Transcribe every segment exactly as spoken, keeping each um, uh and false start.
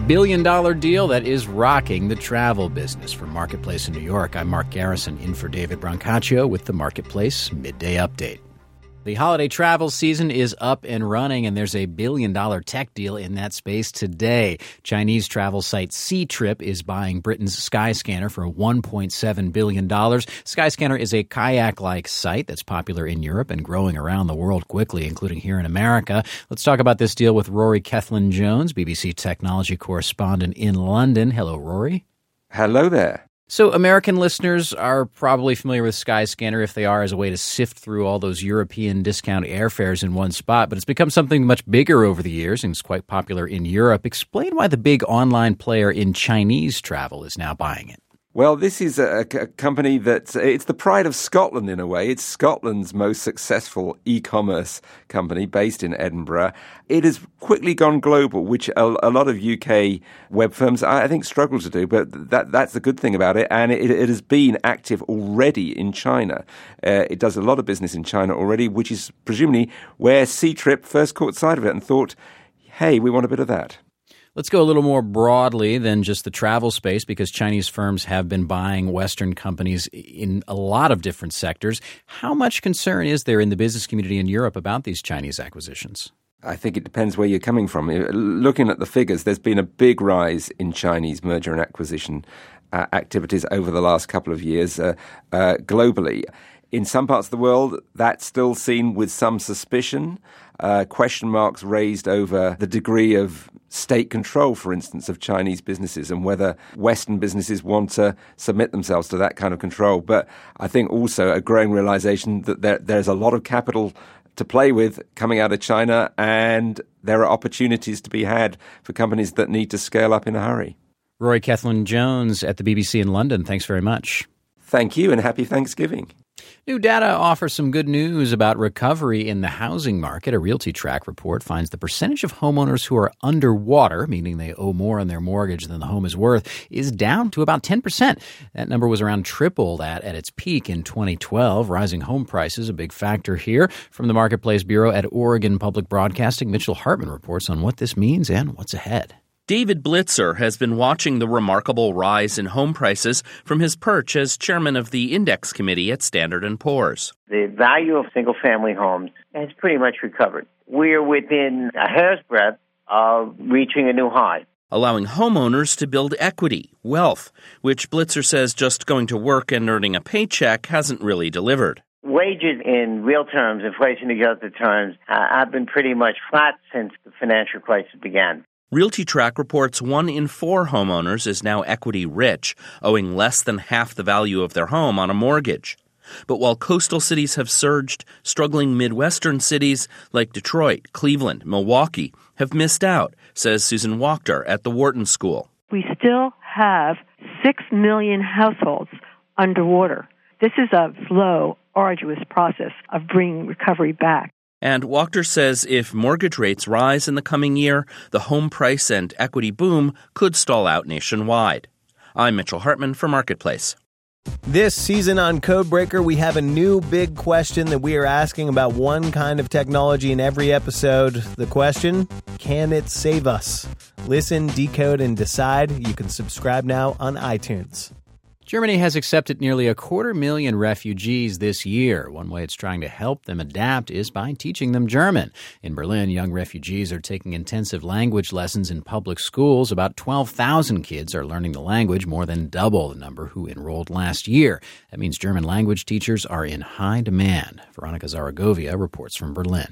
billion-dollar deal that is rocking the travel business. From Marketplace in New York, I'm Mark Garrison, in for David Brancaccio with the Marketplace Midday Update. The holiday travel season is up and running, and there's a billion-dollar tech deal in that space today. Chinese travel site Ctrip is buying Britain's Skyscanner for one point seven billion dollars. Skyscanner is a kayak-like site that's popular in Europe and growing around the world quickly, including here in America. Let's talk about this deal with Rory Cellan-Jones, B B C technology correspondent in London. Hello, Rory. Hello there. So American listeners are probably familiar with Skyscanner, if they are, as a way to sift through all those European discount airfares in one spot. But it's become something much bigger over the years and is quite popular in Europe. Explain why the big online player in Chinese travel is now buying it. Well, this is a, a company that it's the pride of Scotland in a way. It's Scotland's most successful e-commerce company based in Edinburgh. It has quickly gone global, which a, a lot of U K web firms, I think, struggle to do. But that, that's the good thing about it. And it, it has been active already in China. Uh, it does a lot of business in China already, which is presumably where Ctrip first caught sight of it and thought, hey, we want a bit of that. Let's go a little more broadly than just the travel space, because Chinese firms have been buying Western companies in a lot of different sectors. How much concern is there in the business community in Europe about these Chinese acquisitions? I think it depends where you're coming from. Looking at the figures, there's been a big rise in Chinese merger and acquisition uh, activities over the last couple of years uh, uh, globally. In some parts of the world, that's still seen with some suspicion. Uh, question marks raised over the degree of state control, for instance, of Chinese businesses and whether Western businesses want to submit themselves to that kind of control. But I think also a growing realization that there, there's a lot of capital to play with coming out of China, and there are opportunities to be had for companies that need to scale up in a hurry. Rory Cellan-Jones at the B B C in London, thanks very much. Thank you, and happy Thanksgiving. New data offers some good news about recovery in the housing market. A RealtyTrack report finds the percentage of homeowners who are underwater, meaning they owe more on their mortgage than the home is worth, is down to about ten percent. That number was around triple that at its peak in twenty twelve. Rising home prices, a big factor here. From the Marketplace Bureau at Oregon Public Broadcasting, Mitchell Hartman reports on what this means and what's ahead. David Blitzer has been watching the remarkable rise in home prices from his perch as chairman of the Index Committee at Standard and Poor's. The value of single-family homes has pretty much recovered. We're within a hair's breadth of reaching a new high, allowing homeowners to build equity, wealth, which Blitzer says just going to work and earning a paycheck hasn't really delivered. Wages in real terms, inflation-adjusted terms, uh, have been pretty much flat since the financial crisis began. RealtyTrack reports one in four homeowners is now equity rich, owing less than half the value of their home on a mortgage. But while coastal cities have surged, struggling Midwestern cities like Detroit, Cleveland, Milwaukee have missed out, says Susan Wachter at the Wharton School. We still have six million households underwater. This is a slow, arduous process of bringing recovery back. And Wachter says if mortgage rates rise in the coming year, the home price and equity boom could stall out nationwide. I'm Mitchell Hartman for Marketplace. This season on Codebreaker, we have a new big question that we are asking about one kind of technology in every episode. The question, can it save us? Listen, decode, and decide. You can subscribe now on iTunes. Germany has accepted nearly a quarter million refugees this year. One way it's trying to help them adapt is by teaching them German. In Berlin, young refugees are taking intensive language lessons in public schools. About twelve thousand kids are learning the language, more than double the number who enrolled last year. That means German language teachers are in high demand. Veronica Zaragovia reports from Berlin.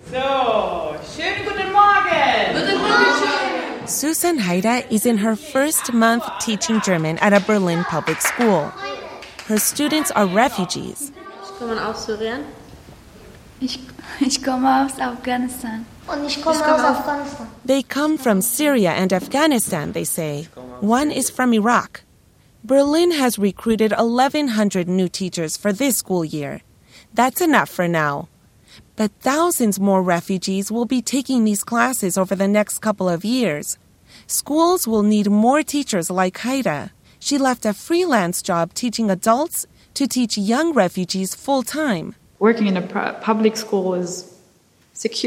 So, schönen guten Morgen! Guten Morgen! Susan Haida is in her first month teaching German at a Berlin public school. Her students are refugees. Ich komme aus Syrien. Ich, ich komme aus Afghanistan. Und ich komme aus Afghanistan. They come from Syria and Afghanistan, they say. One is from Iraq. Berlin has recruited eleven hundred new teachers for this school year. That's enough for now. But thousands more refugees will be taking these classes over the next couple of years. Schools will need more teachers like Haida. She left a freelance job teaching adults to teach young refugees full-time. Working in a public school is secure.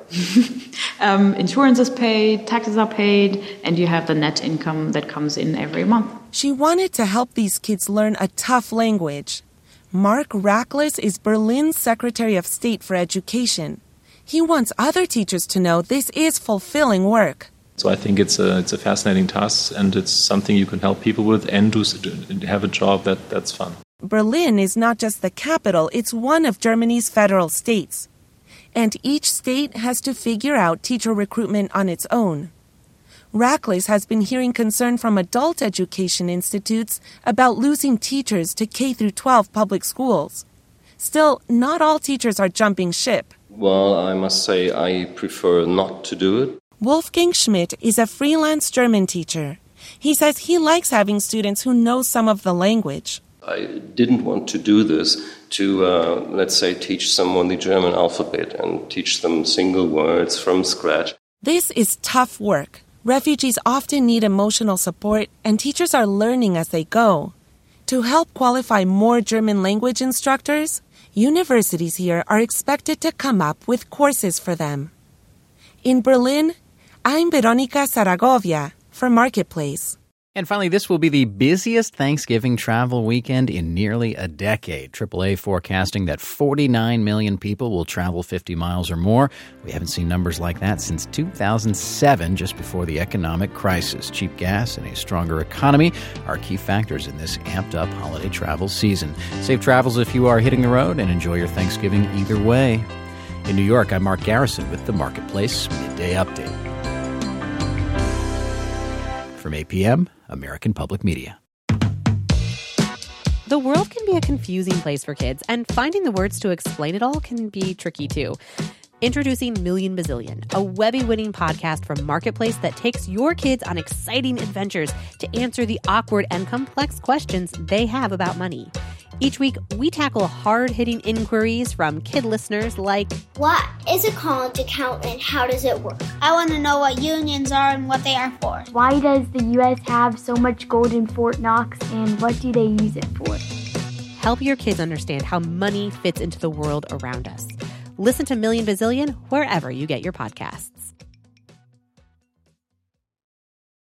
um, insurance is paid, taxes are paid, and you have the net income that comes in every month. She wanted to help these kids learn a tough language. Mark Rackless is Berlin's Secretary of State for Education. He wants other teachers to know this is fulfilling work. So I think it's a it's a fascinating task, and it's something you can help people with and do have a job that, that's fun. Berlin is not just the capital, it's one of Germany's federal states. And each state has to figure out teacher recruitment on its own. Rackless has been hearing concern from adult education institutes about losing teachers to K through twelve public schools. Still, not all teachers are jumping ship. Well, I must say I prefer not to do it. Wolfgang Schmidt is a freelance German teacher. He says he likes having students who know some of the language. I didn't want to do this to, uh, let's say, teach someone the German alphabet and teach them single words from scratch. This is tough work. Refugees often need emotional support, and teachers are learning as they go. To help qualify more German language instructors, universities here are expected to come up with courses for them. In Berlin, I'm Veronica Zaragovia for Marketplace. And finally, this will be the busiest Thanksgiving travel weekend in nearly a decade. triple A forecasting that forty-nine million people will travel fifty miles or more. We haven't seen numbers like that since two thousand seven, just before the economic crisis. Cheap gas and a stronger economy are key factors in this amped-up holiday travel season. Safe travels if you are hitting the road, and enjoy your Thanksgiving either way. In New York, I'm Mark Garrison with the Marketplace Midday Update. From A P M, American Public Media. The world can be a confusing place for kids, and finding the words to explain it all can be tricky too. Introducing Million Bazillion, a Webby-winning podcast from Marketplace that takes your kids on exciting adventures to answer the awkward and complex questions they have about money. Each week, we tackle hard-hitting inquiries from kid listeners like, what is a college account and how does it work? I want to know what unions are and what they are for. Why does the U S have so much gold in Fort Knox, and what do they use it for? Help your kids understand how money fits into the world around us. Listen to Million Bazillion wherever you get your podcasts.